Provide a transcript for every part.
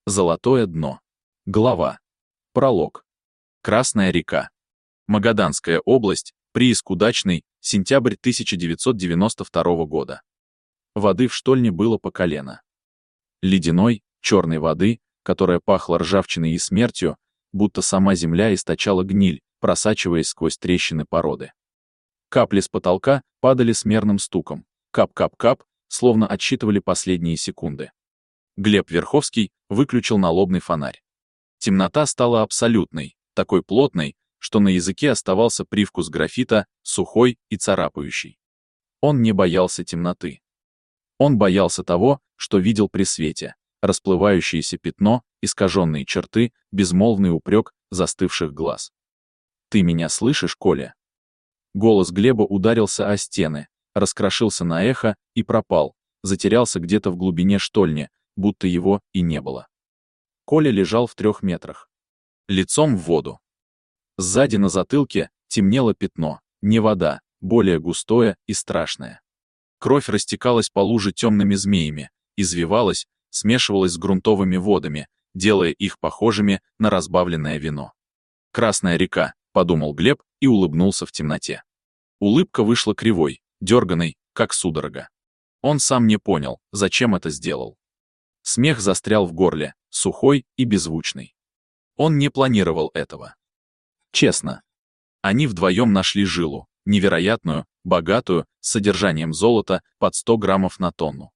Золотое дно. Глава. Пролог. Красная река. Магаданская область, прииск Удачный, сентябрь 1992 года. Воды в штольне было по колено. Ледяной, черной воды, которая пахла ржавчиной и смертью, будто сама земля источала гниль, просачиваясь сквозь трещины породы. Капли с потолка падали с мерным стуком. Кап-кап-кап, словно отсчитывали последние секунды. Глеб Верховский выключил налобный фонарь. Темнота стала абсолютной, такой плотной, что на языке оставался привкус графита, сухой и царапающий. Он не боялся темноты. Он боялся того, что видел при свете: расплывающееся пятно, искаженные черты, безмолвный упрек застывших глаз. «Ты меня слышишь, Коля?» Голос Глеба ударился о стены, раскрошился на эхо и пропал, затерялся где-то в глубине штольни, будто его и не было. Коля лежал в 3 метрах. Лицом в воду. Сзади на затылке темнело пятно, не вода, более густое и страшное. Кровь растекалась по луже темными змеями, извивалась, смешивалась с грунтовыми водами, делая их похожими на разбавленное вино. «Красная река», — подумал Глеб и улыбнулся в темноте. Улыбка вышла кривой, дерганой, как судорога. Он сам не понял, зачем это сделал. Смех застрял в горле, сухой и беззвучный. Он не планировал этого. Честно. Они вдвоем нашли жилу, невероятную, богатую, с содержанием золота под 100 граммов на тонну.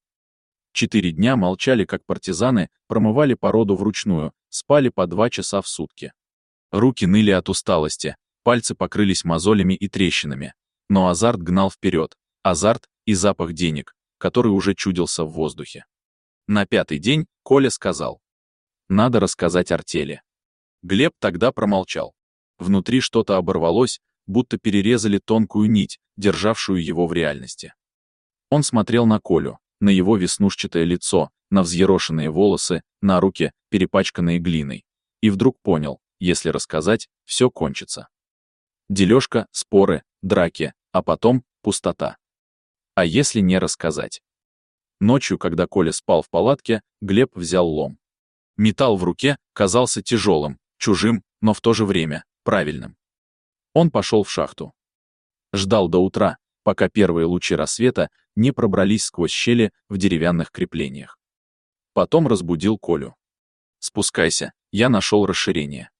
4 дня молчали, как партизаны, промывали породу вручную, спали по 2 часа в сутки. Руки ныли от усталости, пальцы покрылись мозолями и трещинами, но азарт гнал вперед, азарт и запах денег, который уже чудился в воздухе. На 5-й день Коля сказал: «Надо рассказать артели». Глеб тогда промолчал. Внутри что-то оборвалось, будто перерезали тонкую нить, державшую его в реальности. Он смотрел на Колю, на его веснушчатое лицо, на взъерошенные волосы, на руки, перепачканные глиной, и вдруг понял: если рассказать, все кончится. Дележка, споры, драки, а потом пустота. А если не рассказать? Ночью, когда Коля спал в палатке, Глеб взял лом. Металл в руке казался тяжелым, чужим, но в то же время правильным. Он пошел в шахту. Ждал до утра, пока первые лучи рассвета не пробрались сквозь щели в деревянных креплениях. Потом разбудил Колю. «Спускайся, я нашел расширение».